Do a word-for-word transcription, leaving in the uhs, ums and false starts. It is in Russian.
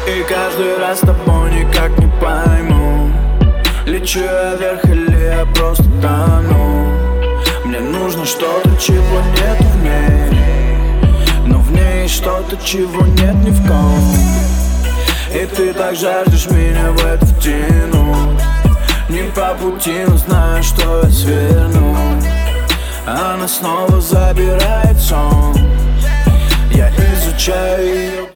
И каждый раз с тобой никак не пойму, лечу я вверх или я просто тону. Мне нужно что-то, чего нет в ней, но в ней есть что-то, чего нет ни в ком. И ты так жаждешь меня в это втянуть. Не по пути, но знаю, что я сверну. Она снова забирает сон. Я изучаю ее.